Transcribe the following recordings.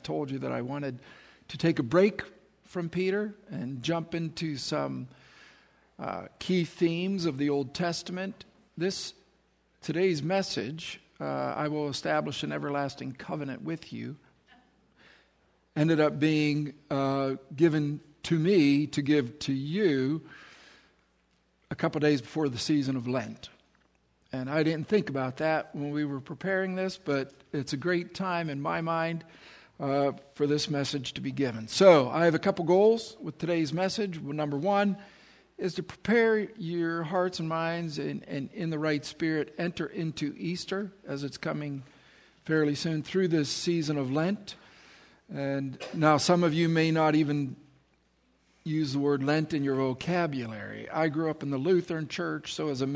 told you that I wanted to take a break from Peter and jump into some key themes of the Old Testament. Today's message, I will establish an everlasting covenant with you, ended up being given to me to give to you a couple days before the season of Lent. And I didn't think about that when we were preparing this, but it's a great time in my mind for this message to be given. So I have a couple goals with today's message. Well, number one is to prepare your hearts and minds and in the right spirit, enter into Easter as it's coming fairly soon through this season of Lent. And now some of you may not even use the word Lent in your vocabulary. I grew up in the Lutheran church, so as a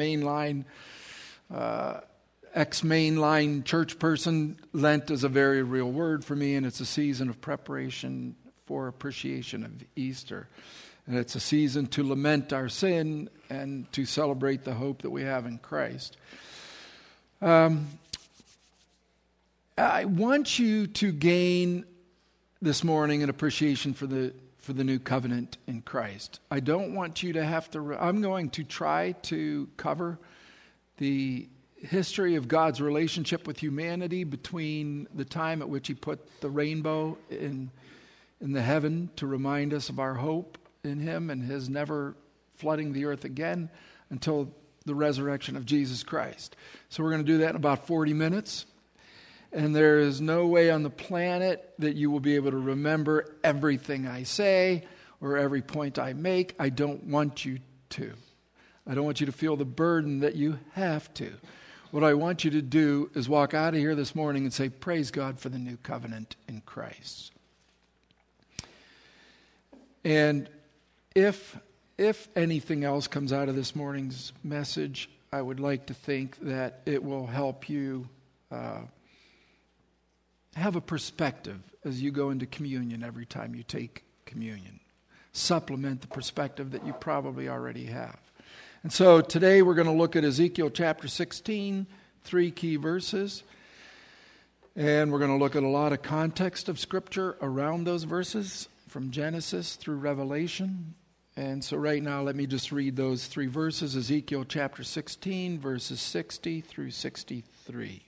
ex-mainline church person, Lent is a very real word for me, and it's a season of preparation for appreciation of Easter. And it's a season to lament our sin and to celebrate the hope that we have in Christ. I want you to gain this morning an appreciation for the new covenant in Christ. I don't want you to have to... I'm going to try to cover the history of God's relationship with humanity between the time at which He put the rainbow in the heaven to remind us of our hope in Him and His never flooding the earth again until the resurrection of Jesus Christ. So we're going to do that in about 40 minutes. And there is no way on the planet that you will be able to remember everything I say or every point I make. I don't want you to. I don't want you to feel the burden that you have to. What I want you to do is walk out of here this morning and say, praise God for the new covenant in Christ. And if anything else comes out of this morning's message, I would like to think that it will help you have a perspective as you go into communion every time you take communion. Supplement the perspective that you probably already have. And so today we're going to look at Ezekiel chapter 16, 3 key verses. And we're going to look at a lot of context of Scripture around those verses from Genesis through Revelation. And so right now let me just read those 3 verses. Ezekiel chapter 16, verses 60 through 63.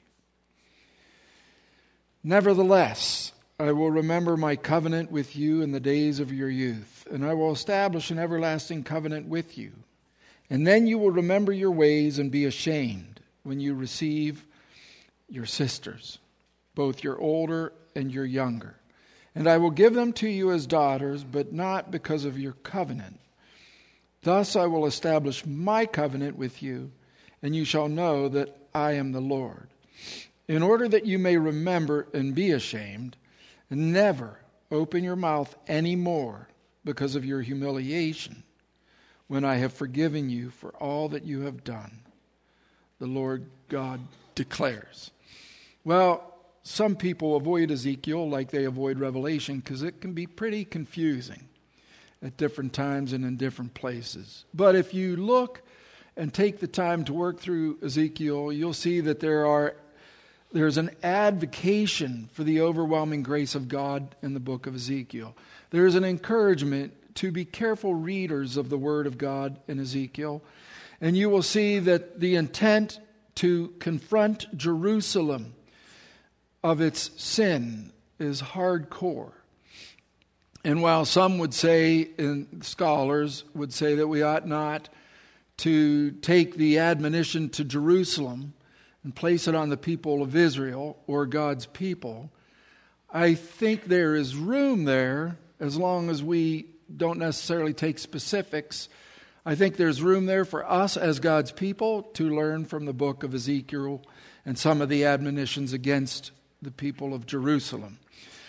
Nevertheless, I will remember my covenant with you in the days of your youth, and I will establish an everlasting covenant with you. And then you will remember your ways and be ashamed when you receive your sisters, both your older and your younger. And I will give them to you as daughters, but not because of your covenant. Thus I will establish my covenant with you, and you shall know that I am the Lord. In order that you may remember and be ashamed, and never open your mouth any more because of your humiliation, when I have forgiven you for all that you have done, the Lord God declares. Well, some people avoid Ezekiel like they avoid Revelation because it can be pretty confusing at different times and in different places. But if you look and take the time to work through Ezekiel, you'll see that there's an advocation for the overwhelming grace of God in the book of Ezekiel. There's an encouragement to be careful readers of the Word of God in Ezekiel. And you will see that the intent to confront Jerusalem of its sin is hardcore. And while some would say, and scholars would say that we ought not to take the admonition to Jerusalem and place it on the people of Israel or God's people, I think there is room there as long as we don't necessarily take specifics. I think there's room there for us as God's people to learn from the book of Ezekiel and some of the admonitions against the people of Jerusalem.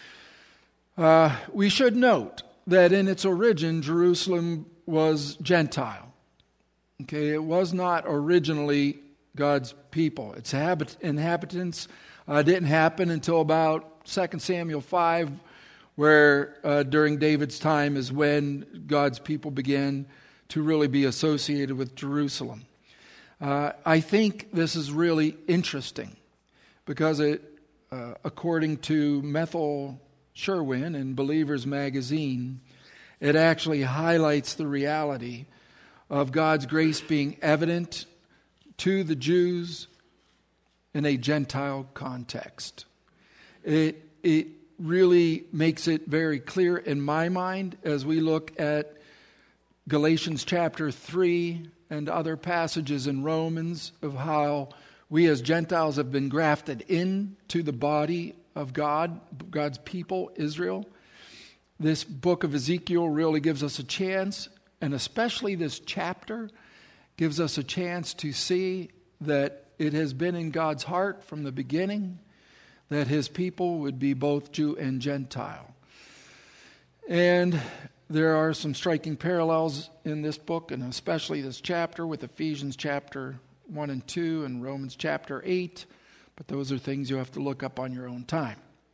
We should note that in its origin, Jerusalem was Gentile. Okay, it was not originally God's people. Its inhabitants didn't happen until about 2 Samuel 5, where during David's time is when God's people began to really be associated with Jerusalem. I think this is really interesting because it, according to Methyl Sherwin in Believers Magazine, it actually highlights the reality of God's grace being evident to the Jews in a Gentile context. It really makes it very clear in my mind as we look at Galatians chapter 3 and other passages in Romans of how we as Gentiles have been grafted into the body of God, God's people, Israel. This book of Ezekiel really gives us a chance, and especially this chapter gives us a chance to see that it has been in God's heart from the beginning that his people would be both Jew and Gentile. And there are some striking parallels in this book, and especially this chapter with Ephesians chapter 1 and 2 and Romans chapter 8, but those are things you have to look up on your own time.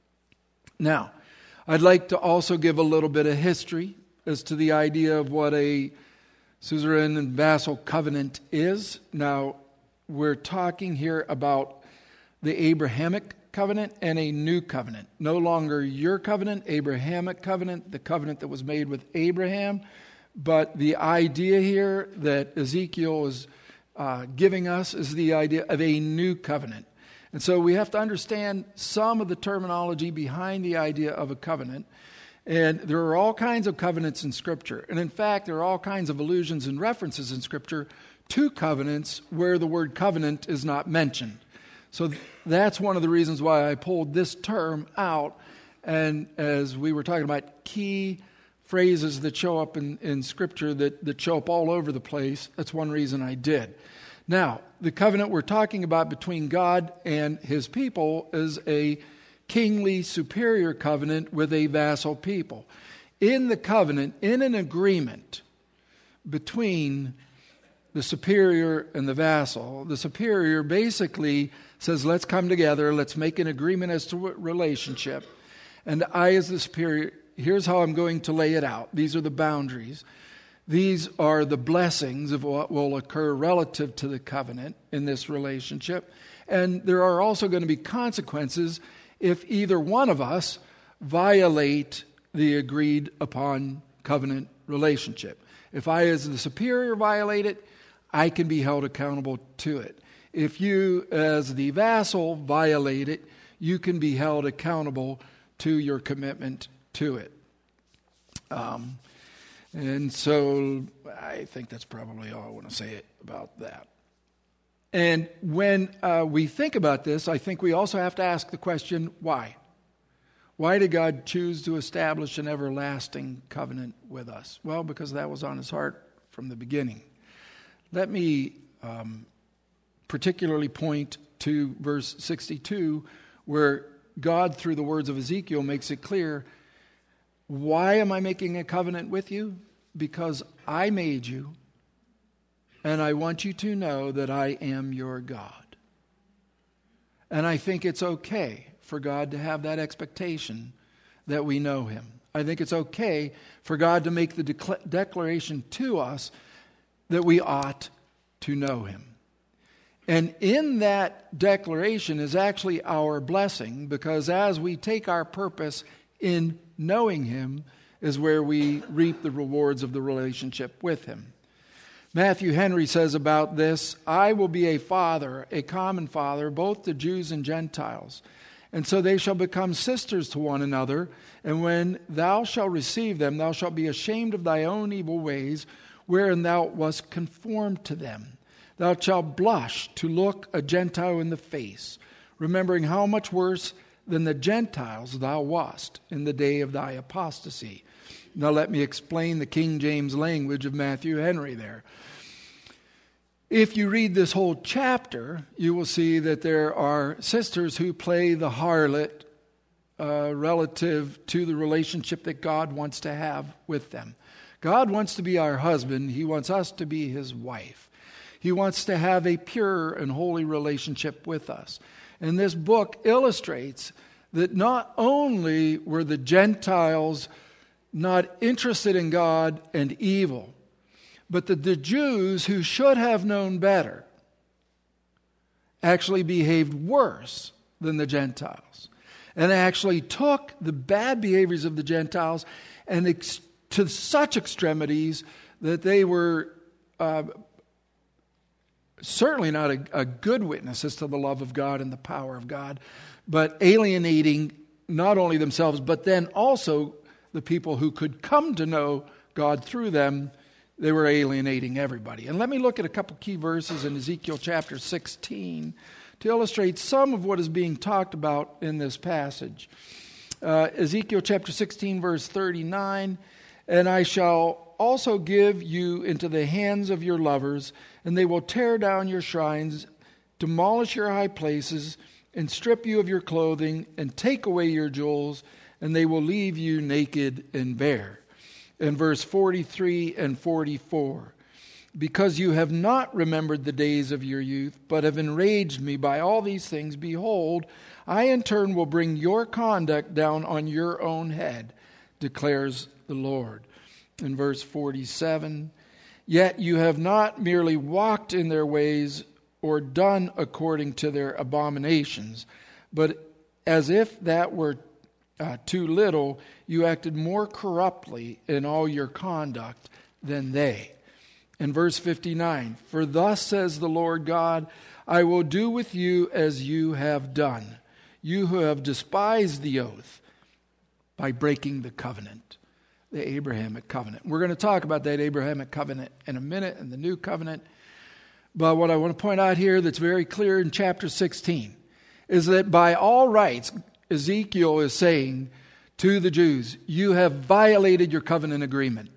Now, I'd like to also give a little bit of history as to the idea of what a suzerain and vassal covenant is. Now, we're talking here about the Abrahamic covenant and a new covenant. No longer your covenant, Abrahamic covenant, the covenant that was made with Abraham. But the idea here that Ezekiel is giving us is the idea of a new covenant. And so we have to understand some of the terminology behind the idea of a covenant. And there are all kinds of covenants in Scripture. And in fact, there are all kinds of allusions and references in Scripture to covenants where the word covenant is not mentioned. So that's one of the reasons why I pulled this term out. And as we were talking about key phrases that show up in Scripture that show up all over the place, that's one reason I did. Now, the covenant we're talking about between God and his people is a kingly superior covenant with a vassal people. In the covenant, in an agreement between the superior and the vassal, the superior basically says, let's come together, let's make an agreement as to what relationship. And I, as the superior, here's how I'm going to lay it out. These are the boundaries. These are the blessings of what will occur relative to the covenant in this relationship. And there are also going to be consequences if either one of us violate the agreed upon covenant relationship. If I, as the superior, violate it, I can be held accountable to it. If you, as the vassal, violate it, you can be held accountable to your commitment to it. And so I think that's probably all I want to say about that. And when we think about this, I think we also have to ask the question, why? Why did God choose to establish an everlasting covenant with us? Well, because that was on his heart from the beginning. Let me particularly point to verse 62, where God, through the words of Ezekiel, makes it clear, why am I making a covenant with you? Because I made you, and I want you to know that I am your God. And I think it's okay for God to have that expectation that we know him. I think it's okay for God to make the declaration to us that we ought to know him. And in that declaration is actually our blessing, because as we take our purpose in knowing him is where we reap the rewards of the relationship with him. Matthew Henry says about this, I will be a father, a common father, both to Jews and Gentiles. And so they shall become sisters to one another. And when thou shalt receive them, thou shalt be ashamed of thy own evil ways, wherein thou wast conformed to them. Thou shalt blush to look a Gentile in the face, remembering how much worse than the Gentiles thou wast in the day of thy apostasy. Now let me explain the King James language of Matthew Henry there. If you read this whole chapter, you will see that there are sisters who play the harlot relative to the relationship that God wants to have with them. God wants to be our husband. He wants us to be his wife. He wants to have a pure and holy relationship with us. And this book illustrates that not only were the Gentiles not interested in God and evil, but that the Jews who should have known better actually behaved worse than the Gentiles. and actually took the bad behaviors of the Gentiles and to such extremities that they were certainly not a good witness as to the love of God and the power of God, but alienating not only themselves, but then also the people who could come to know God through them. They were alienating everybody. And let me look at a couple key verses in Ezekiel chapter 16 to illustrate some of what is being talked about in this passage. Ezekiel chapter 16, verse 39, "And I shall also give you into the hands of your lovers, and they will tear down your shrines, demolish your high places, and strip you of your clothing, and take away your jewels, and they will leave you naked and bare." In verse 43 and 44, "Because you have not remembered the days of your youth, but have enraged me by all these things, behold, I in turn will bring your conduct down on your own head, declares the Lord." In verse 47, "Yet you have not merely walked in their ways or done according to their abominations, but as if that were too little, you acted more corruptly in all your conduct than they." In verse 59, "For thus says the Lord God, I will do with you as you have done, you who have despised the oath by breaking the covenant," the Abrahamic covenant. We're going to talk about that Abrahamic covenant in a minute and the new covenant. But what I want to point out here that's very clear in chapter 16 is that by all rights, Ezekiel is saying to the Jews, you have violated your covenant agreement.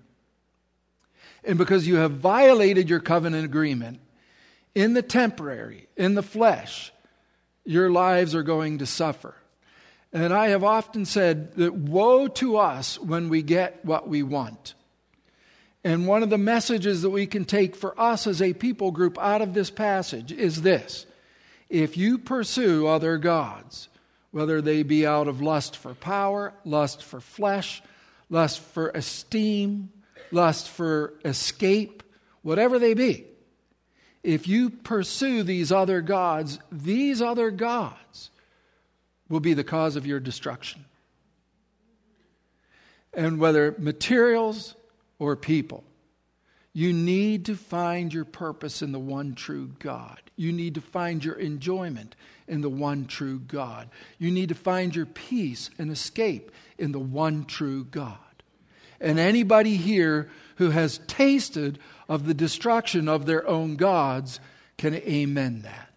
And because you have violated your covenant agreement, in the temporary, in the flesh, your lives are going to suffer. And I have often said that woe to us when we get what we want. And one of the messages that we can take for us as a people group out of this passage is this: if you pursue other gods, whether they be out of lust for power, lust for flesh, lust for esteem, lust for escape, whatever they be, if you pursue these other gods will be the cause of your destruction. And whether materials or people, you need to find your purpose in the one true God. You need to find your enjoyment in the one true God. You need to find your peace and escape in the one true God. And anybody here who has tasted of the destruction of their own gods can amen that.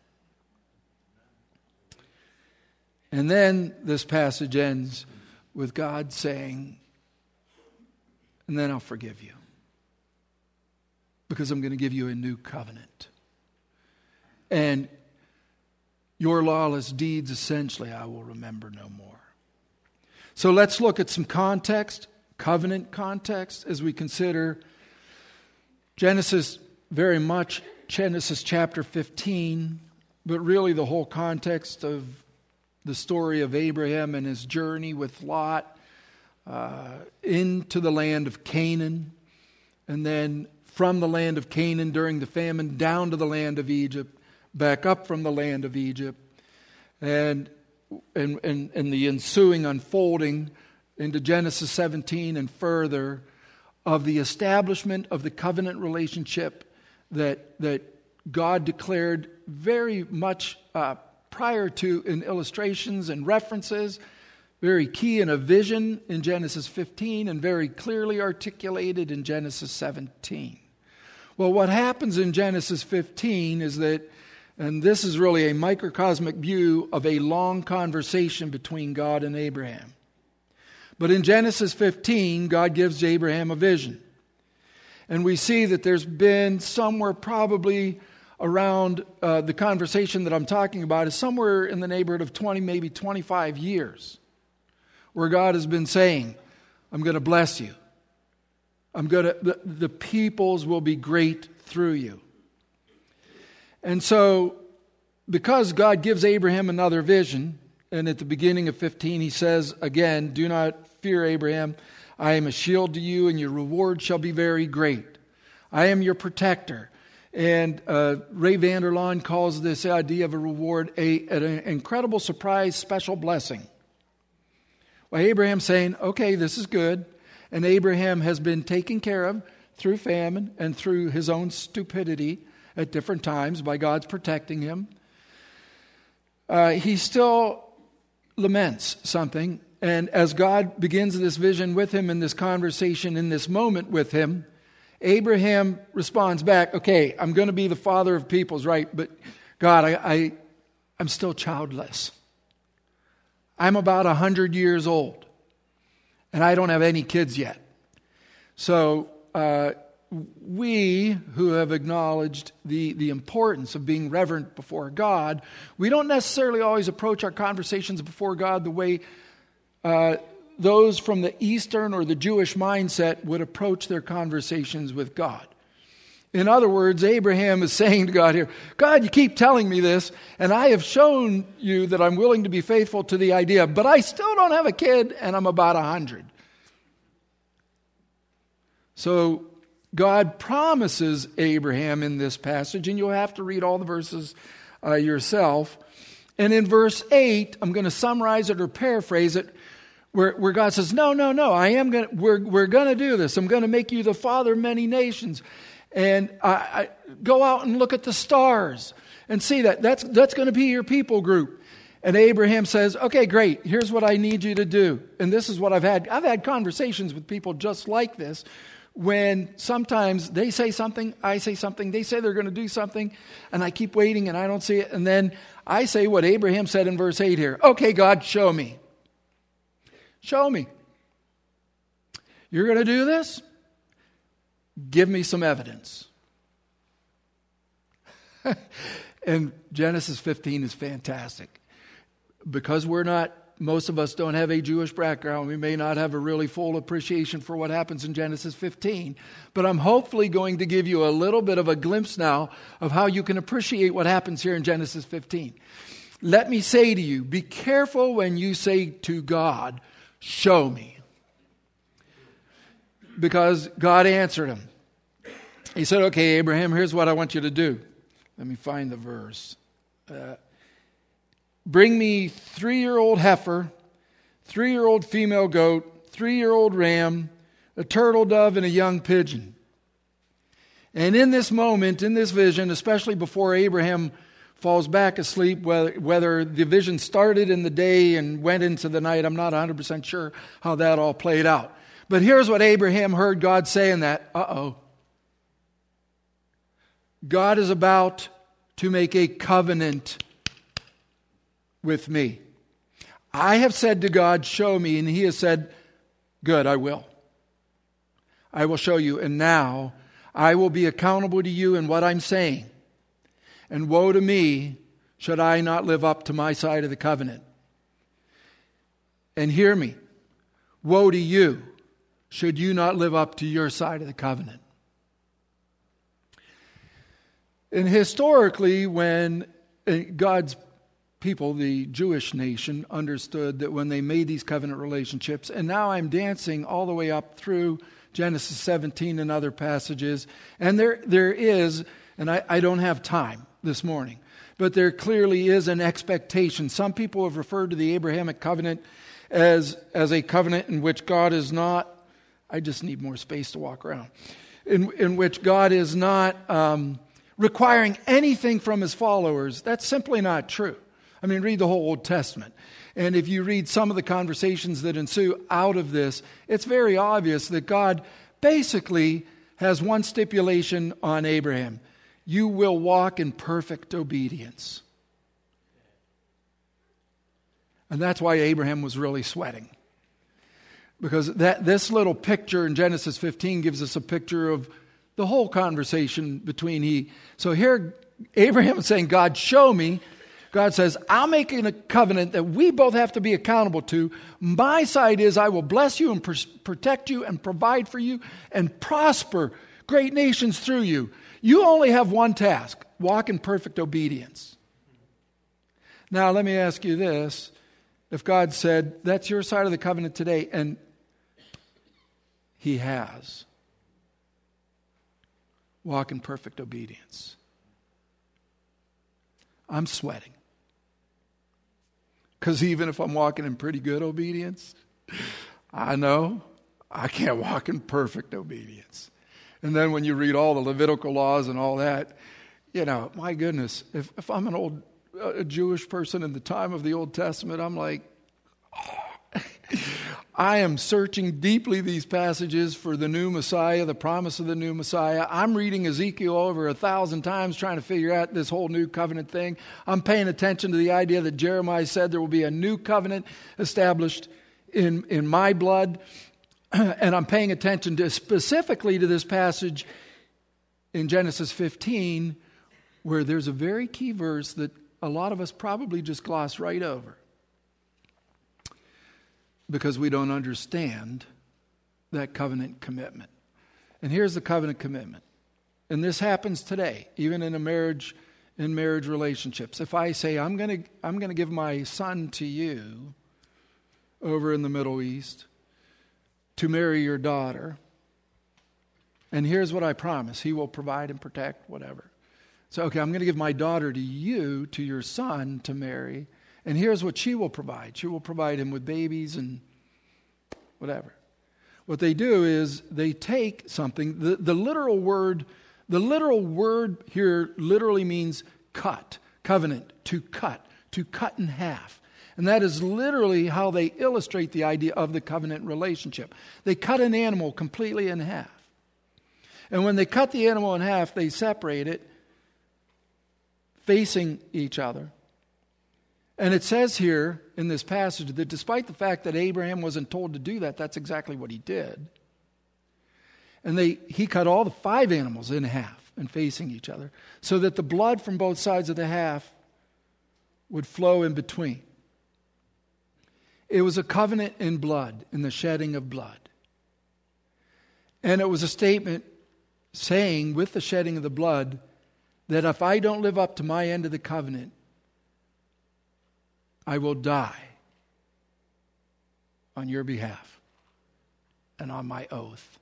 And then this passage ends with God saying, "And then I'll forgive you, because I'm going to give you a new covenant. And your lawless deeds, essentially, I will remember no more." So let's look at some context, covenant context, as we consider Genesis, very much Genesis chapter 15, but really the whole context of the story of Abraham and his journey with Lot into the land of Canaan, and then from the land of Canaan during the famine down to the land of Egypt, back up from the land of Egypt, and the ensuing unfolding into Genesis 17 and further of the establishment of the covenant relationship that God declared very much prior to in illustrations and references, very key in a vision in Genesis 15 and very clearly articulated in Genesis 17. Well, what happens in Genesis 15 is that, and this is really a microcosmic view of a long conversation between God and Abraham. But in Genesis 15, God gives Abraham a vision. And we see that there's been somewhere probably around the conversation that I'm talking about is somewhere in the neighborhood of 20, maybe 25 years, where God has been saying, I'm going to bless you. The peoples will be great through you. And so, because God gives Abraham another vision, and at the beginning of 15 he says again, "Do not fear, Abraham. I am a shield to you, and your reward shall be very great. I am your protector." And Ray Vander Laan calls this idea of a reward an incredible surprise, special blessing. Well, Abraham's saying, okay, this is good. And Abraham has been taken care of through famine and through his own stupidity at different times by God's protecting him. He still laments something. And as God begins this vision with him in this conversation, in this moment with him, Abraham responds back, okay, I'm going to be the father of peoples, right? But God, I'm still childless. I'm about 100 years old, and I don't have any kids yet. So we who have acknowledged the importance of being reverent before God, we don't necessarily always approach our conversations before God the way those from the Eastern or the Jewish mindset would approach their conversations with God. In other words, Abraham is saying to God here, God, you keep telling me this, and I have shown you that I'm willing to be faithful to the idea, but I still don't have a kid, and I'm about 100. So God promises Abraham in this passage, and you'll have to read all the verses yourself. And in verse 8, I'm going to summarize it or paraphrase it, where God says, no, we're going to do this. I'm going to make you the father of many nations. And I go out and look at the stars and see that's going to be your people group. And Abraham says, okay, great. Here's what I need you to do. And this is what I've had conversations with people just like this, when sometimes they say something, I say something, they say they're going to do something, and I keep waiting and I don't see it. And then I say what Abraham said in verse 8 here. Okay, God, show me. Show me. You're going to do this? Give me some evidence. And Genesis 15 is fantastic. Because most of us don't have a Jewish background, we may not have a really full appreciation for what happens in Genesis 15. But I'm hopefully going to give you a little bit of a glimpse now of how you can appreciate what happens here in Genesis 15. Let me say to you, be careful when you say to God, show me. Because God answered him. He said, okay, Abraham, here's what I want you to do. Let me find the verse. Bring me 3-year-old heifer, 3-year-old female goat, 3-year-old ram, a turtle dove, and a young pigeon. And in this moment, in this vision, especially before Abraham falls back asleep, whether the vision started in the day and went into the night, I'm not 100% sure how that all played out. But here's what Abraham heard God say in that. God is about to make a covenant with me. I have said to God, show me, and he has said, good, I will. I will show you, and now I will be accountable to you in what I'm saying. And woe to me, should I not live up to my side of the covenant. And hear me, woe to you, should you not live up to your side of the covenant. And historically, when God's people, the Jewish nation, understood that when they made these covenant relationships, and now I'm dancing all the way up through Genesis 17 and other passages, and there is, and I don't have time this morning, but there clearly is an expectation. Some people have referred to the Abrahamic covenant as a covenant in which God is not, I just need more space to walk around, in which God is not requiring anything from his followers. That's simply not true. I mean, read the whole Old Testament. And if you read some of the conversations that ensue out of this, it's very obvious that God basically has one stipulation on Abraham. You will walk in perfect obedience. And that's why Abraham was really sweating. Because this little picture in Genesis 15 gives us a picture of the whole conversation between he. So here Abraham is saying, God, show me. God says, I'm making a covenant that we both have to be accountable to. My side is I will bless you and protect you and provide for you and prosper great nations through you. You only have one task, walk in perfect obedience. Now, let me ask you this. If God said, that's your side of the covenant today, and he has, walk in perfect obedience. I'm sweating. Because even if I'm walking in pretty good obedience, I know I can't walk in perfect obedience. And then when you read all the Levitical laws and all that, my goodness, if I'm a Jewish person in the time of the Old Testament, I'm like, I am searching deeply these passages for the new Messiah, the promise of the new Messiah. I'm reading Ezekiel over 1,000 times trying to figure out this whole new covenant thing. I'm paying attention to the idea that Jeremiah said there will be a new covenant established in my blood. And I'm paying attention specifically to this passage in Genesis 15, where there's a very key verse that a lot of us probably just gloss right over because we don't understand that covenant commitment. And here's the covenant commitment. And this happens today, even in marriage relationships. If I say, I'm going to give my son to you over in the Middle East to marry your daughter, and here's what I promise. He will provide and protect, whatever. So, okay, I'm going to give my daughter to you, to your son, to marry, and here's what she will provide. She will provide him with babies and whatever. What they do is they take something. The literal word here literally means cut, covenant, to cut in half. And that is literally how they illustrate the idea of the covenant relationship. They cut an animal completely in half. And when they cut the animal in half, they separate it, facing each other. And it says here in this passage that despite the fact that Abraham wasn't told to do that, that's exactly what he did. And he cut all the 5 animals in half and facing each other so that the blood from both sides of the half would flow in between. It was a covenant in blood, in the shedding of blood. And it was a statement saying, with the shedding of the blood, that if I don't live up to my end of the covenant, I will die on your behalf and on my oath.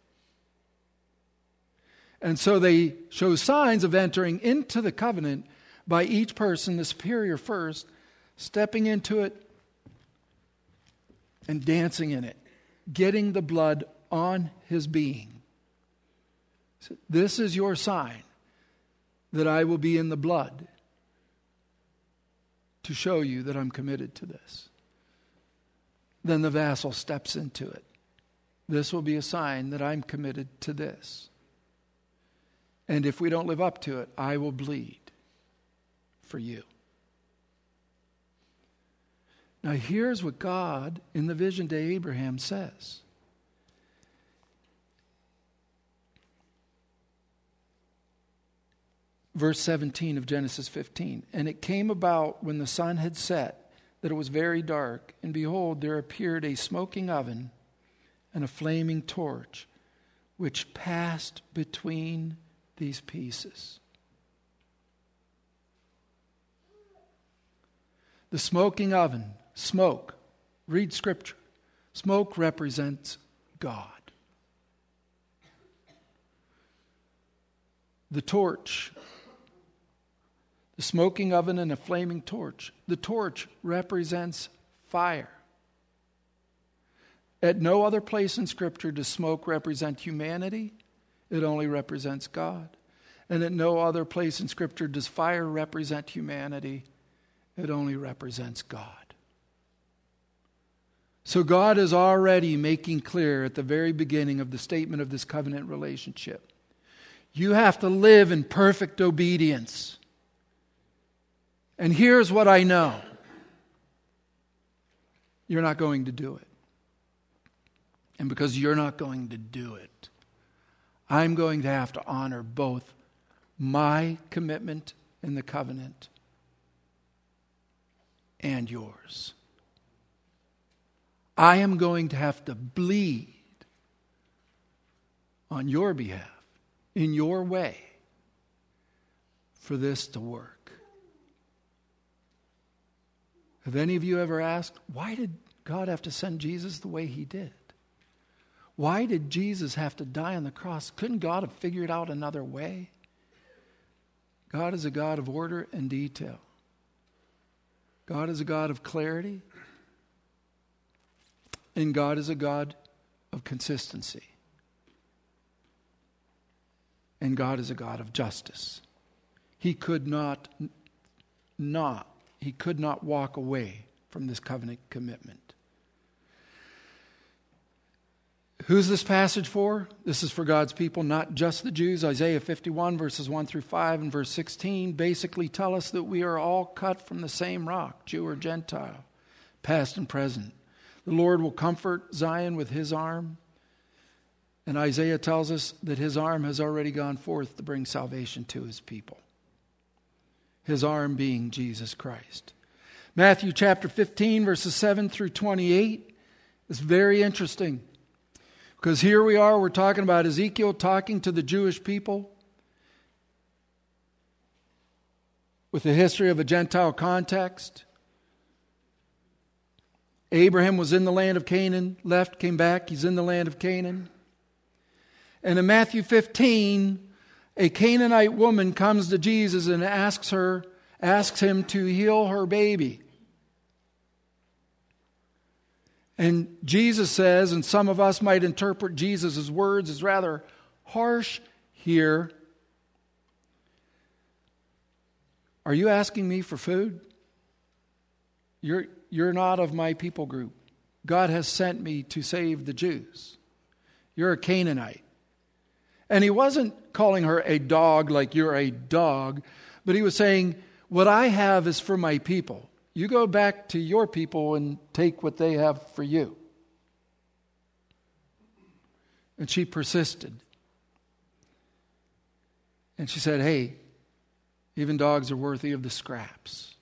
And so they show signs of entering into the covenant by each person, the superior first, stepping into it and dancing in it, getting the blood on his being. So this is your sign that I will be in the blood to show you that I'm committed to this. Then the vassal steps into it. This will be a sign that I'm committed to this. And if we don't live up to it, I will bleed for you. Now here's what God in the vision to Abraham says. Verse 17 of Genesis 15. And it came about when the sun had set that it was very dark, and behold, there appeared a smoking oven and a flaming torch, which passed between these pieces. The smoking oven, smoke, read Scripture. Smoke represents God. The torch, the smoking oven and a flaming torch. The torch represents fire. At no other place in Scripture does smoke represent humanity. It only represents God. And at no other place in Scripture does fire represent humanity. It only represents God. So God is already making clear at the very beginning of the statement of this covenant relationship. You have to live in perfect obedience. And here's what I know. You're not going to do it. And because you're not going to do it, I'm going to have to honor both my commitment in the covenant and yours. I am going to have to bleed on your behalf, in your way, for this to work. Have any of you ever asked, why did God have to send Jesus the way he did? Why did Jesus have to die on the cross? Couldn't God have figured out another way? God is a God of order and detail. God is a God of clarity. And God is a God of consistency. And God is a God of justice. He could not walk away from this covenant commitment. Who's this passage for? This is for God's people, not just the Jews. Isaiah 51 verses 1 through 5 and verse 16 basically tell us that we are all cut from the same rock, Jew or Gentile, past and present. The Lord will comfort Zion with his arm. And Isaiah tells us that his arm has already gone forth to bring salvation to his people. His arm being Jesus Christ. Matthew chapter 15 verses 7 through 28 is very interesting. Because here we are, we're talking about Ezekiel talking to the Jewish people with the history of a Gentile context. Abraham was in the land of Canaan, left, came back, he's in the land of Canaan. And in Matthew 15, a Canaanite woman comes to Jesus and asks him to heal her baby. And Jesus says, and some of us might interpret Jesus' words as rather harsh here. Are you asking me for food? You're not of my people group. God has sent me to save the Jews. You're a Canaanite. And he wasn't calling her a dog like you're a dog, but he was saying, what I have is for my people. You go back to your people and take what they have for you. And she persisted. And she said, hey, even dogs are worthy of the scraps.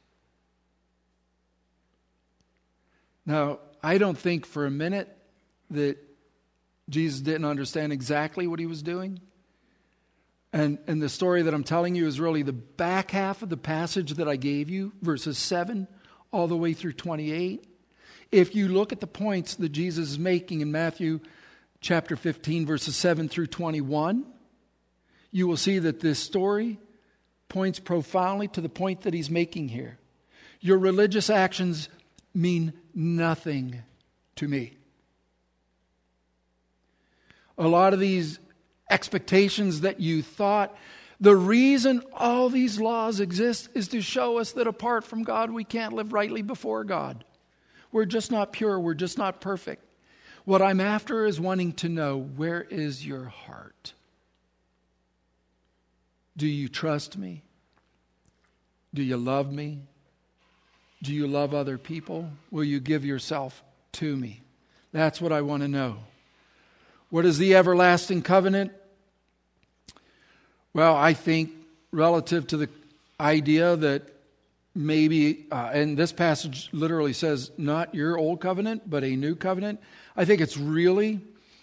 Now, I don't think for a minute that Jesus didn't understand exactly what he was doing. And the story that I'm telling you is really the back half of the passage that I gave you, verses 7 all the way through 28. If you look at the points that Jesus is making in Matthew chapter 15, verses 7 through 21, you will see that this story points profoundly to the point that he's making here. Your religious actions mean nothing to me. A lot of these expectations that you thought, the reason all these laws exist is to show us that apart from God, we can't live rightly before God. We're just not pure. We're just not perfect. What I'm after is wanting to know, where is your heart? Do you trust me? Do you love me? Do you love other people? Will you give yourself to me? That's what I want to know. What is the everlasting covenant? Well, I think relative to the idea that maybe, and this passage literally says not your old covenant, but a new covenant. I think it's really,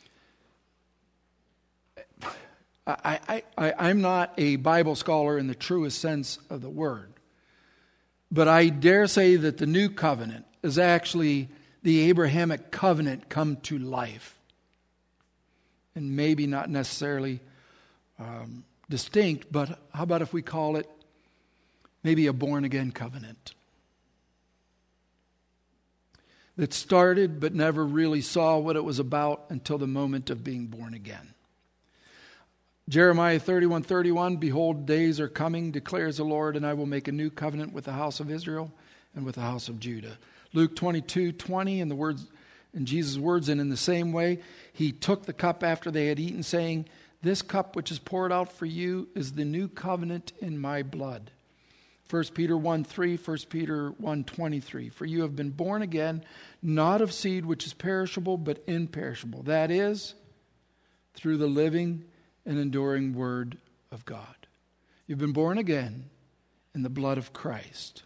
I'm not a Bible scholar in the truest sense of the word, but I dare say that the new covenant is actually the Abrahamic covenant come to life. And maybe not necessarily distinct, but how about if we call it maybe a born-again covenant that started but never really saw what it was about until the moment of being born again. Jeremiah 31:31, behold, days are coming, declares the Lord, and I will make a new covenant with the house of Israel and with the house of Judah. Luke 22:20, in Jesus' words, and in the same way, he took the cup after they had eaten, saying, this cup which is poured out for you is the new covenant in my blood. 1 Peter 1:3, 1 Peter 1:23, for you have been born again, not of seed which is perishable, but imperishable. That is, through the living and enduring word of God. You've been born again in the blood of Christ.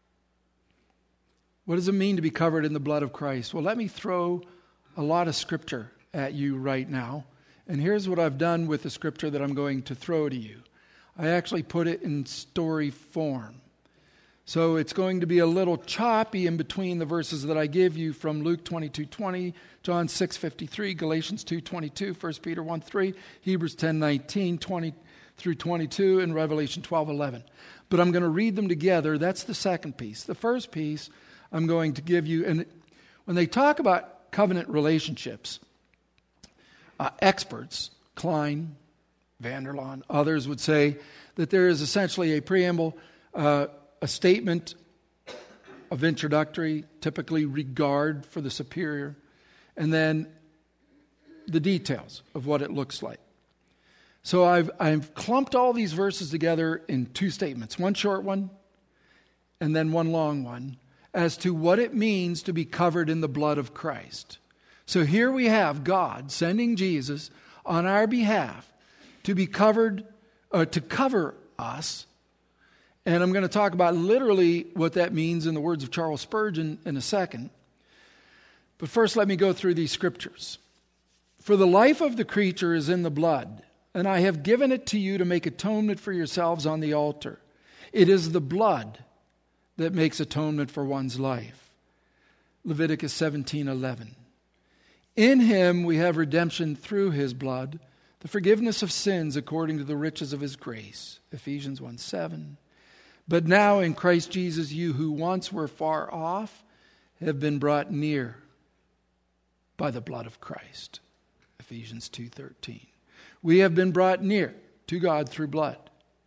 What does it mean to be covered in the blood of Christ? Well, let me throw a lot of scripture at you right now. And here's what I've done with the scripture that I'm going to throw to you. I actually put it in story form. So it's going to be a little choppy in between the verses that I give you from Luke 22:20, John 6:53, Galatians 2:22, 1 Peter 1:3, Hebrews 10:19, 20 through 22, and Revelation 12:11. But I'm going to read them together. That's the second piece. The first piece I'm going to give you, and when they talk about covenant relationships, experts, Klein, Vanderlaan, others would say that there is essentially a preamble, a statement of introductory, typically regard for the superior, and then the details of what it looks like. So I've clumped all these verses together in two statements, one short one and then one long one, as to what it means to be covered in the blood of Christ. So here we have God sending Jesus on our behalf to be covered, to cover us. And I'm going to talk about literally what that means in the words of Charles Spurgeon in a second. But first, let me go through these scriptures. For the life of the creature is in the blood, and I have given it to you to make atonement for yourselves on the altar. It is the blood that makes atonement for one's life. Leviticus 17:11. In him we have redemption through his blood, the forgiveness of sins according to the riches of his grace. Ephesians 1:7. But now in Christ Jesus, you who once were far off have been brought near by the blood of Christ. Ephesians 2:13. We have been brought near to God through blood.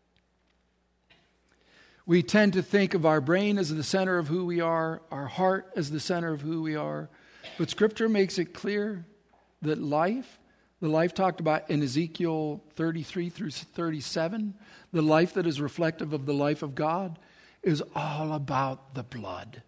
We tend to think of our brain as the center of who we are, our heart as the center of who we are. But Scripture makes it clear that the life talked about in Ezekiel 33 through 37, the life that is reflective of the life of God, is all about the blood.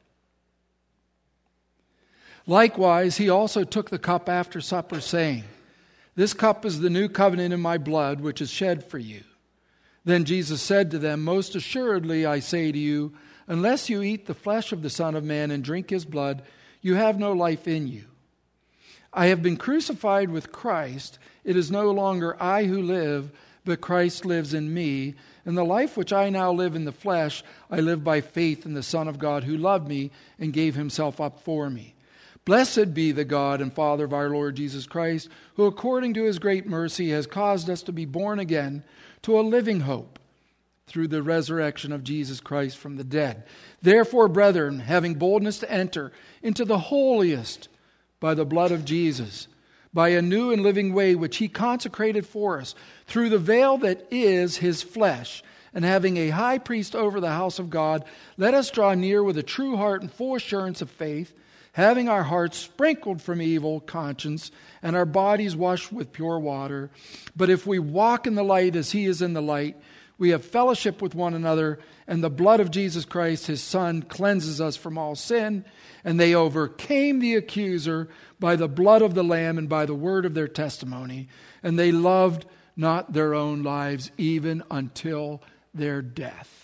Likewise, he also took the cup after supper, saying, "This cup is the new covenant in my blood, which is shed for you." Then Jesus said to them, "Most assuredly I say to you, unless you eat the flesh of the Son of Man and drink his blood, you have no life in you. I have been crucified with Christ. It is no longer I who live, but Christ lives in me. And the life which I now live in the flesh, I live by faith in the Son of God who loved me and gave himself up for me. Blessed be the God and Father of our Lord Jesus Christ, who according to his great mercy has caused us to be born again to a living hope through the resurrection of Jesus Christ from the dead. Therefore, brethren, having boldness to enter into the holiest by the blood of Jesus, by a new and living way which he consecrated for us, through the veil that is his flesh, and having a high priest over the house of God, let us draw near with a true heart and full assurance of faith, having our hearts sprinkled from evil conscience and our bodies washed with pure water. But if we walk in the light as he is in the light, we have fellowship with one another, and the blood of Jesus Christ, his Son, cleanses us from all sin. And they overcame the accuser by the blood of the Lamb and by the word of their testimony. And they loved not their own lives even until their death.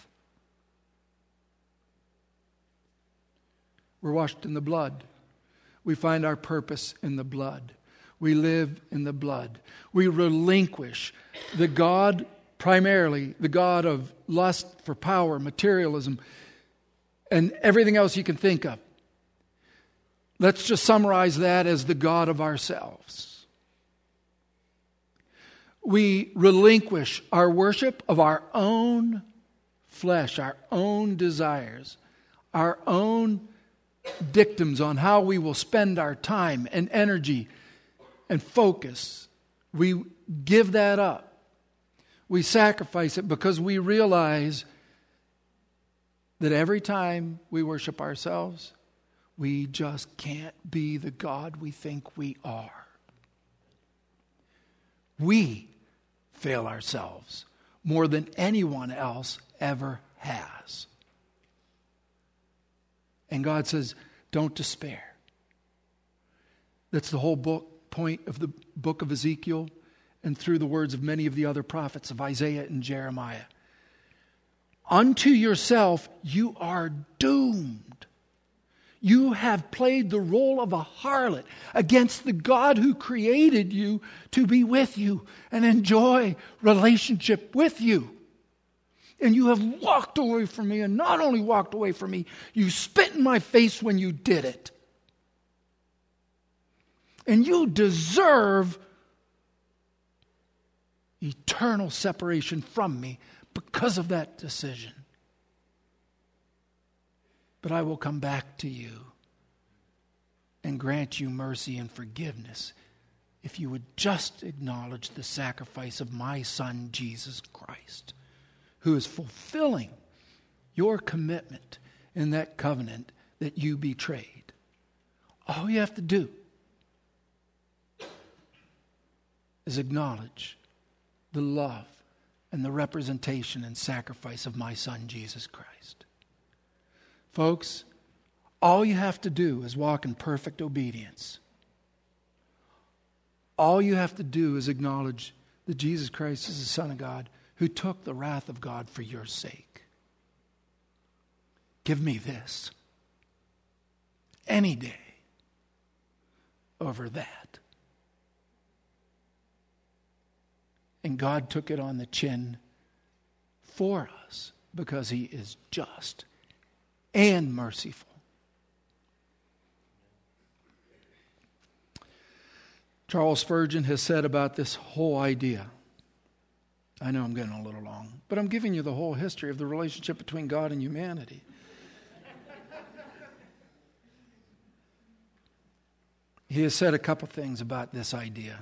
We're washed in the blood. We find our purpose in the blood. We live in the blood. We relinquish the God, primarily the God of lust for power, materialism, and everything else you can think of. Let's just summarize that as the God of ourselves. We relinquish our worship of our own flesh, our own desires, our own dictums on how we will spend our time and energy and focus. We give that up. We sacrifice it because we realize that every time we worship ourselves, we just can't be the God we think we are. We fail ourselves more than anyone else ever has. And God says, don't despair. That's the whole point of the book of Ezekiel and through the words of many of the other prophets of Isaiah and Jeremiah. Unto yourself you are doomed. You have played the role of a harlot against the God who created you to be with you and enjoy relationship with you. And you have walked away from me, and not only walked away from me, you spit in my face when you did it. And you deserve eternal separation from me because of that decision. But I will come back to you. and grant you mercy and forgiveness if you would just acknowledge the sacrifice of my Son, Jesus Christ, who is fulfilling your commitment in that covenant that you betrayed. All you have to do is acknowledge the love and the representation and sacrifice of my Son, Jesus Christ. Folks, all you have to do is walk in perfect obedience. All you have to do is acknowledge that Jesus Christ is the Son of God who took the wrath of God for your sake. Give me this any day over that. And God took it on the chin for us because He is just and merciful. Charles Spurgeon has said about this whole idea, I know I'm getting a little long, but I'm giving you the whole history of the relationship between God and humanity. He has said a couple things about this idea.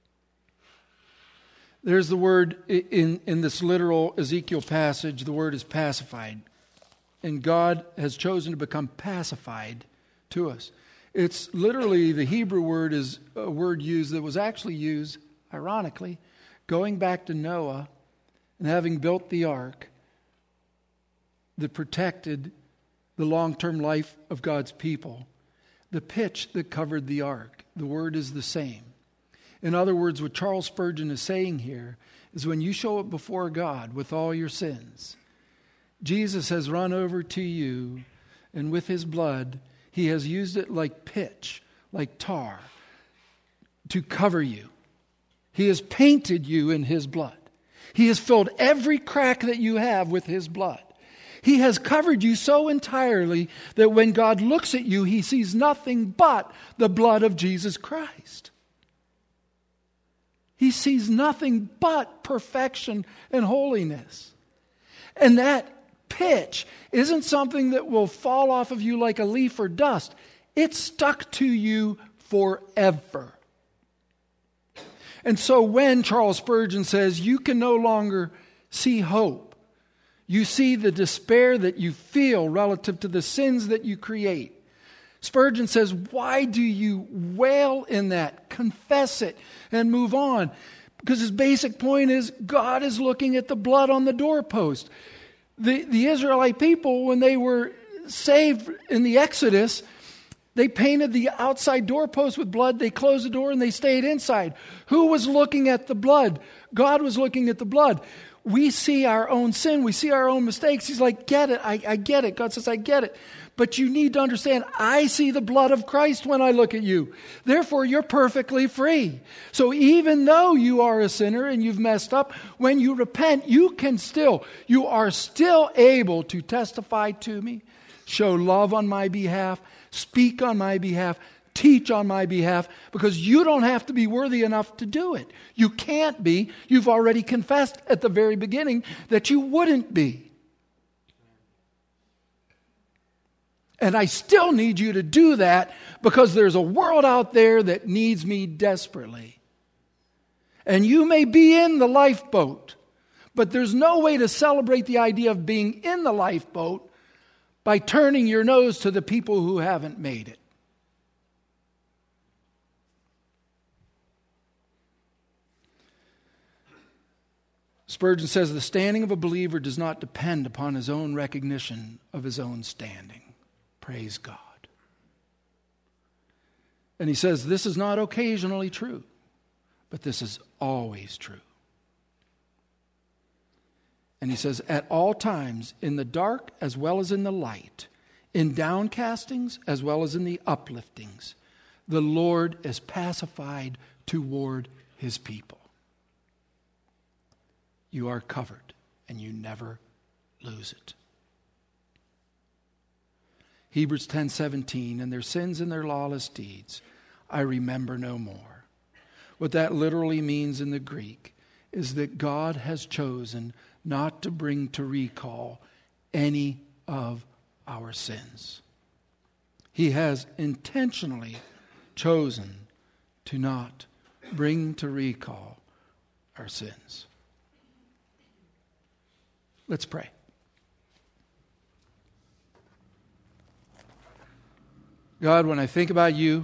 There's the word in this literal Ezekiel passage, the word is pacified. And God has chosen to become pacified to us. It's literally, the Hebrew word is a word used that was actually used, ironically, going back to Noah and having built the ark that protected the long-term life of God's people. The pitch that covered the ark, the word is the same. In other words, what Charles Spurgeon is saying here is when you show up before God with all your sins, Jesus has run over to you, and with His blood, He has used it like pitch, like tar, to cover you. He has painted you in His blood. He has filled every crack that you have with His blood. He has covered you so entirely that when God looks at you, He sees nothing but the blood of Jesus Christ. He sees nothing but perfection and holiness. And that pitch isn't something that will fall off of you like a leaf or dust. It's stuck to you forever. And so when Charles Spurgeon says you can no longer see hope, you see the despair that you feel relative to the sins that you create. Spurgeon says, why do you wail in that? Confess it and move on. Because his basic point is God is looking at the blood on the doorpost. The Israelite people, when they were saved in the Exodus, they painted the outside doorpost with blood. They closed the door and they stayed inside. Who was looking at the blood? God was looking at the blood. We see our own sin. We see our own mistakes. He's like, get it. I get it. God says, I get it. But you need to understand, I see the blood of Christ when I look at you. Therefore, you're perfectly free. So even though you are a sinner and you've messed up, when you repent, you are still able to testify to me, show love on my behalf, speak on my behalf, teach on my behalf, because you don't have to be worthy enough to do it. You can't be. You've already confessed at the very beginning that you wouldn't be. And I still need you to do that because there's a world out there that needs me desperately. And you may be in the lifeboat, but there's no way to celebrate the idea of being in the lifeboat by turning your nose to the people who haven't made it. Spurgeon says the standing of a believer does not depend upon his own recognition of his own standing. Praise God. And he says this is not occasionally true, but this is always true. And he says at all times, in the dark as well as in the light, in downcastings as well as in the upliftings, the Lord is pacified toward His people. You are covered and you never lose it. Hebrews 10:17, and their sins and their lawless deeds I remember no more. What that literally means in the Greek is that God has chosen not to bring to recall any of our sins. He has intentionally chosen to not bring to recall our sins. Let's pray. God, when I think about you,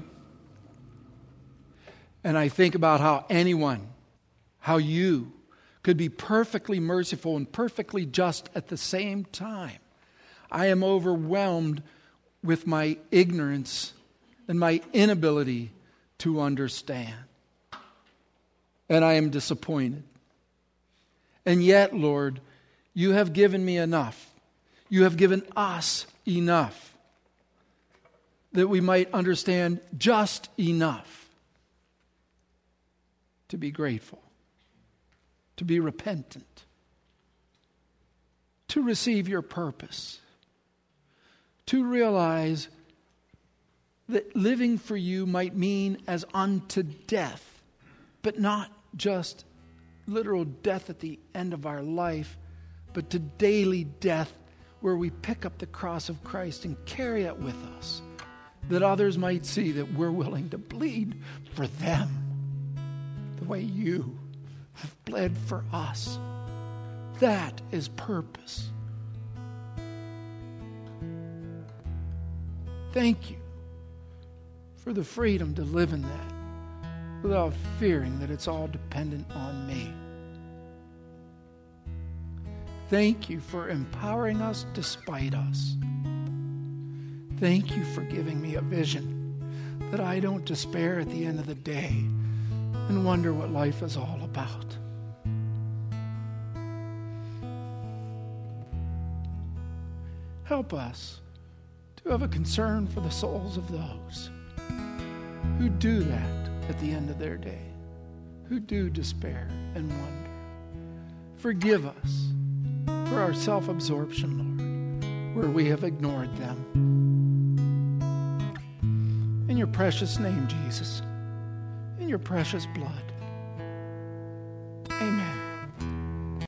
and I think about how you could be perfectly merciful and perfectly just at the same time, I am overwhelmed with my ignorance and my inability to understand. And I am disappointed. And yet, Lord, you have given me enough. You have given us enough that we might understand just enough to be grateful, to be repentant, to receive your purpose, to realize that living for you might mean as unto death, but not just literal death at the end of our life, but to daily death where we pick up the cross of Christ and carry it with us, that others might see that we're willing to bleed for them the way you have bled for us. That is purpose. Thank you for the freedom to live in that without fearing that it's all dependent on me. Thank you for empowering us despite us. Thank you for giving me a vision that I don't despair at the end of the day and wonder what life is all about. Help us to have a concern for the souls of those who do that at the end of their day, who do despair and wonder. Forgive us for our self-absorption, Lord, where we have ignored them. In your precious name, Jesus, in your precious blood,